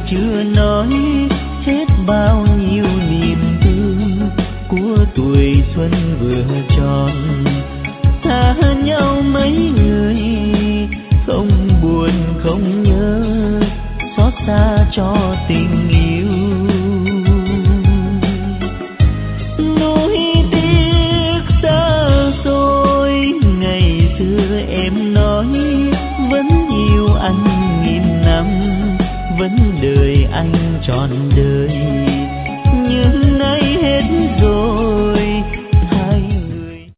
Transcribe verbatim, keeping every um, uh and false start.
chưa nói hết bao nhiêu niềm thương của tuổi xuân vừa tròn. Xa nhau mấy người không buồn không nhớ, xót xa cho tình yêu. Nuối tiếc xa xôi ngày xưa em nói vẫn yêu anh nghìn năm, vẫn đợi anh trọn đời.